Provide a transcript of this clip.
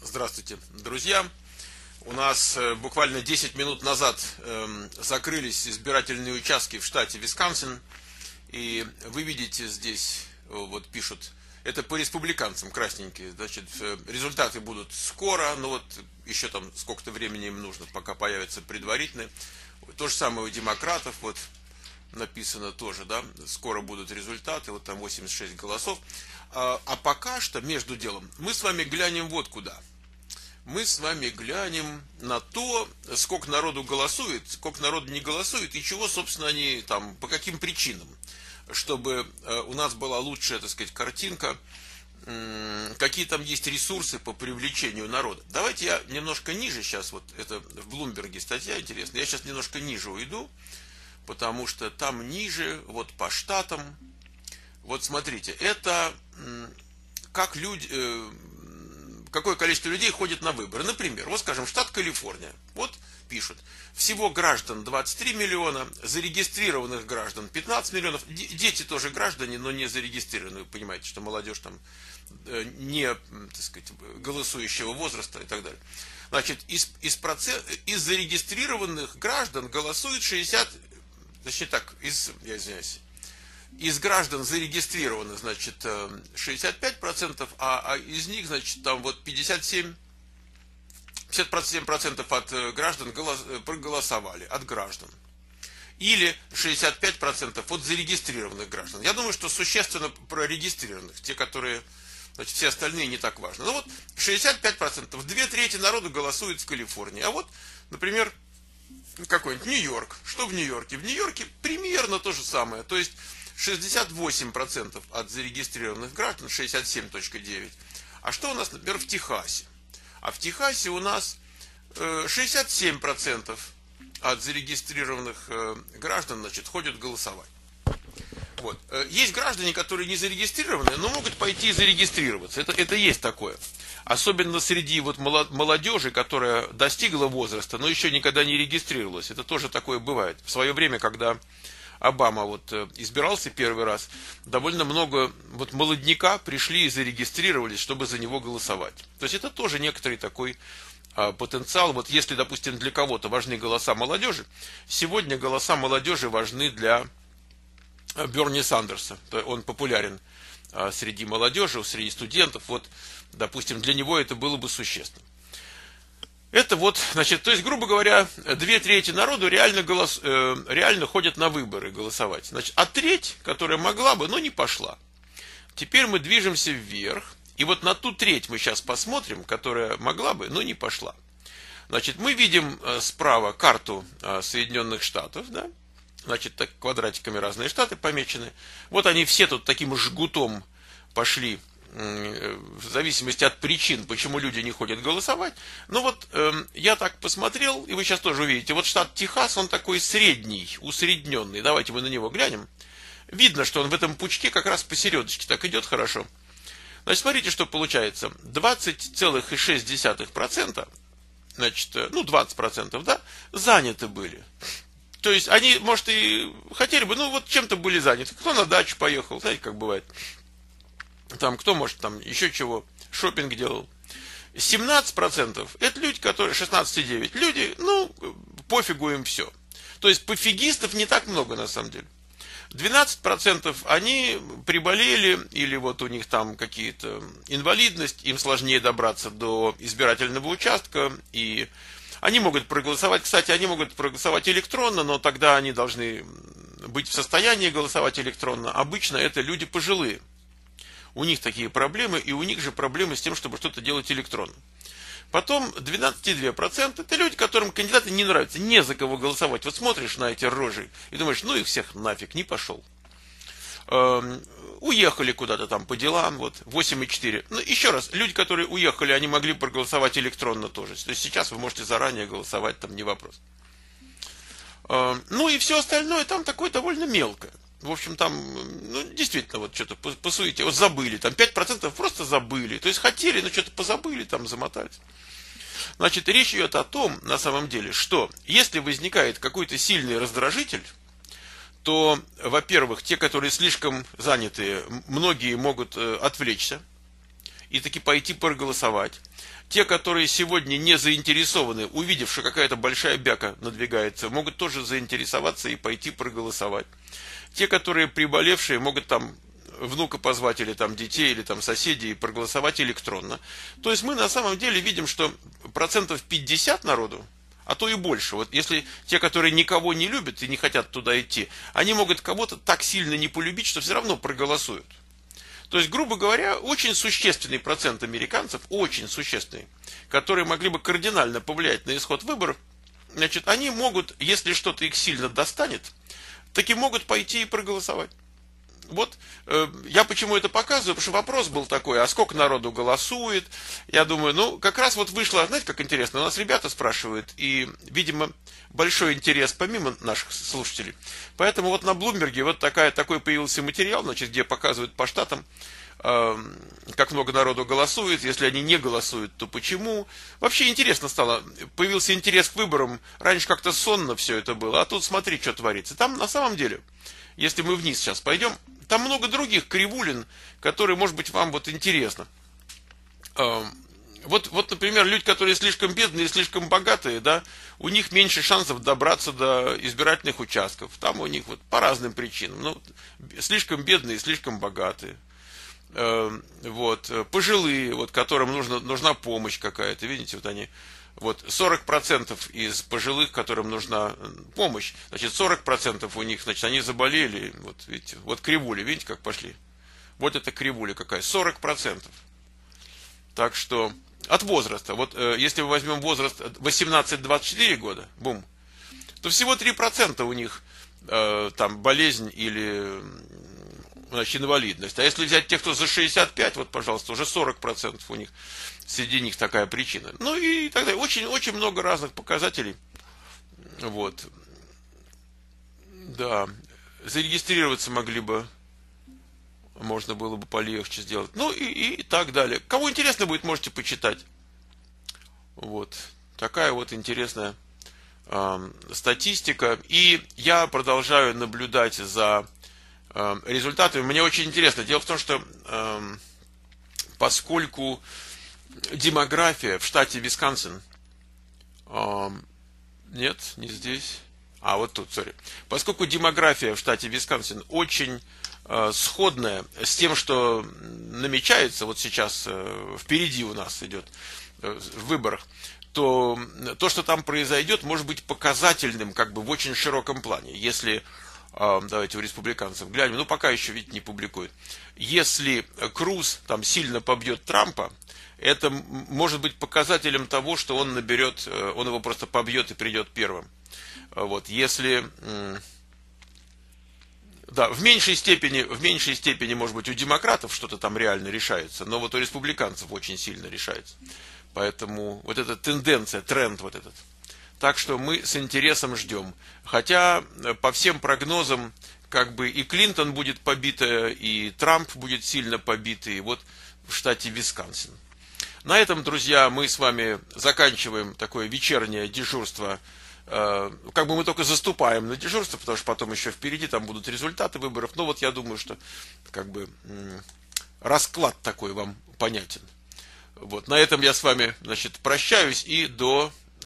Здравствуйте, друзья. У нас буквально 10 минут назад закрылись избирательные участки в штате Висконсин. И вы видите здесь, вот пишут, это по республиканцам красненькие. Значит, результаты будут скоро, но вот еще там сколько-то времени им нужно, пока появятся предварительные. То же самое у демократов, вот написано тоже, да, скоро будут результаты, вот там 86 голосов. А пока что, между делом, мы с вами глянем вот куда. Мы с вами глянем на то, сколько народу голосует, сколько народу не голосует, и чего, собственно, они там, по каким причинам, чтобы у нас была лучшая, так сказать, картинка, какие там есть ресурсы по привлечению народа. Давайте я немножко ниже сейчас, вот это в Блумберге статья интересная, я сейчас немножко ниже уйду, потому что там ниже, вот по штатам, вот смотрите, это как люди... какое количество людей ходит на выборы. Например, вот скажем, штат Калифорния. Вот пишут, всего граждан 23 миллиона, зарегистрированных граждан 15 миллионов. Дети тоже граждане, но не зарегистрированные. Вы понимаете, что молодежь там не, так сказать, голосующего возраста и так далее. Значит, из зарегистрированных граждан голосует 60, точнее так, я извиняюсь, из граждан зарегистрировано, значит, 65%, а из них, значит, там вот 57% от граждан проголосовали, от граждан. Или 65% от зарегистрированных граждан. Я думаю, что существенно прорегистрированных, те, которые, значит, все остальные не так важно. Ну вот 65%, 2/3 народу голосует в Калифорнии. А вот, например, какой-нибудь Нью-Йорк. Что в Нью-Йорке? В Нью-Йорке примерно то же самое. То есть 68% от зарегистрированных граждан, 67,9%. А что у нас, например, в Техасе? А в Техасе у нас 67% от зарегистрированных граждан, значит, ходят голосовать. Вот. Есть граждане, которые не зарегистрированы, но могут пойти и зарегистрироваться. Это есть такое. Особенно среди вот молодежи, которая достигла возраста, но еще никогда не регистрировалась. Это тоже такое бывает. В свое время, когда Обама вот избирался первый раз, довольно много вот молодняка пришли и зарегистрировались, чтобы за него голосовать. То есть это тоже некоторый такой потенциал. Вот если, допустим, для кого-то важны голоса молодежи, сегодня голоса молодежи важны для Берни Сандерса. Он популярен среди молодежи, среди студентов. Вот, допустим, для него это было бы существенно. Это вот, значит, то есть, грубо говоря, 2/3 народу реально ходят на выборы голосовать. Значит, а треть, которая могла бы, но не пошла. Теперь мы движемся вверх. И вот на ту треть мы сейчас посмотрим, которая могла бы, но не пошла. Значит, мы видим справа карту Соединенных Штатов, да? Значит, так, квадратиками разные штаты помечены. Вот они все тут таким жгутом пошли, в зависимости от причин, почему люди не ходят голосовать. Ну вот, я так посмотрел, и вы сейчас тоже увидите, вот штат Техас, он такой средний, усредненный. Давайте мы на него глянем. Видно, что он в этом пучке как раз посередочке так идет хорошо. Значит, смотрите, что получается. 20,6%, значит, ну 20%, да, заняты были. То есть, они, может, и хотели бы, ну вот чем-то были заняты. Кто на дачу поехал, знаете, как бывает. Там, кто, может, там еще чего, шопинг делал. 17% это люди, которые, 16,9%, люди, ну, пофигу им все. То есть, пофигистов не так много, на самом деле. 12% они приболели, или вот у них там какие-то инвалидность, им сложнее добраться до избирательного участка, и они могут проголосовать, кстати, они могут проголосовать электронно, но тогда они должны быть в состоянии голосовать электронно. Обычно это люди пожилые. У них такие проблемы, и у них же проблемы с тем, чтобы что-то делать электронно. Потом 12,2% это люди, которым кандидаты не нравятся, не за кого голосовать. Вот смотришь на эти рожи и думаешь, ну их всех нафиг, не пошел. Уехали куда-то там по делам, вот, 8,4%. Ну, еще раз, люди, которые уехали, они могли проголосовать электронно тоже. То есть сейчас вы можете заранее голосовать, там не вопрос. Ну и все остальное там такое довольно мелкое. В общем, там, ну, действительно, вот что-то по суете, вот забыли, там 5% просто забыли. То есть хотели, но что-то позабыли, там замотались. Значит, речь идет о том, на самом деле, что если возникает какой-то сильный раздражитель, то, во-первых, те, которые слишком заняты, многие могут отвлечься и таки пойти проголосовать. Те, которые сегодня не заинтересованы, увидев, что какая-то большая бяка надвигается, могут тоже заинтересоваться и пойти проголосовать. Те, которые приболевшие, могут там внука позвать, или там детей, или там соседей, и проголосовать электронно. То есть мы на самом деле видим, что 50% народу, а то и больше. Вот если те, которые никого не любят и не хотят туда идти, они могут кого-то так сильно не полюбить, что все равно проголосуют. То есть, грубо говоря, очень существенный процент американцев, очень существенный, которые могли бы кардинально повлиять на исход выборов, значит, они могут, если что-то их сильно достанет, таки могут пойти и проголосовать. Вот я почему это показываю, потому что вопрос был такой, а сколько народу голосует? Я думаю, ну, как раз вот вышло, знаете, как интересно, у нас ребята спрашивают, и, видимо, большой интерес помимо наших слушателей. Поэтому вот на Блумберге вот такой появился материал, значит, где показывают по штатам, как много народу голосует, если они не голосуют, то почему. Вообще интересно стало, появился интерес к выборам, раньше как-то сонно все это было, а тут смотри, что творится. Там на самом деле, если мы вниз сейчас пойдем, там много других кривулин, которые, может быть, вам вот интересно. Вот, например, люди, которые слишком бедные, слишком богатые, да, у них меньше шансов добраться до избирательных участков. Там у них вот по разным причинам. Ну, слишком бедные, слишком богатые. Вот, пожилые, вот, которым нужна помощь какая-то, видите, вот они, вот, 40% из пожилых, которым нужна помощь, значит, 40% у них, значит, они заболели, вот, видите, вот кривули, видите, как пошли, вот это кривуля какая, 40%, так что, от возраста, вот, если мы возьмем возраст 18-24 года, бум, то всего 3% у них, там, болезнь или, значит, инвалидность. А если взять тех, кто за 65, вот, пожалуйста, уже 40% у них, среди них такая причина. Ну и так далее. Очень много разных показателей. Вот. Да. Зарегистрироваться могли бы, можно было бы полегче сделать. Ну и так далее. Кому интересно будет, можете почитать. Вот. Такая вот интересная статистика. И я продолжаю наблюдать за результатами. Мне очень интересно. Дело в том, что поскольку демография в штате Висконсин, нет, не здесь, вот тут, сори. Поскольку демография в штате Висконсин очень сходная с тем, что намечается вот сейчас, впереди у нас идет в выборах, то что там произойдет, может быть показательным как бы в очень широком плане. Если давайте у республиканцев глянем, ну пока еще, видите, не публикуют. Если Круз там сильно побьет Трампа, это может быть показателем того, что он наберет, он его просто побьет и придет первым. Вот, если, да, в меньшей степени, может быть, у демократов что-то там реально решается, но вот у республиканцев очень сильно решается. Поэтому вот эта тенденция, тренд вот этот. Так что мы с интересом ждем. Хотя по всем прогнозам как бы и Клинтон будет побита, и Трамп будет сильно побитый, вот в штате Висконсин. На этом, друзья, мы с вами заканчиваем такое вечернее дежурство. Как бы мы только заступаем на дежурство, потому что потом еще впереди там будут результаты выборов. Но вот я думаю, что как бы расклад такой вам понятен. Вот, на этом я с вами, значит, прощаюсь и до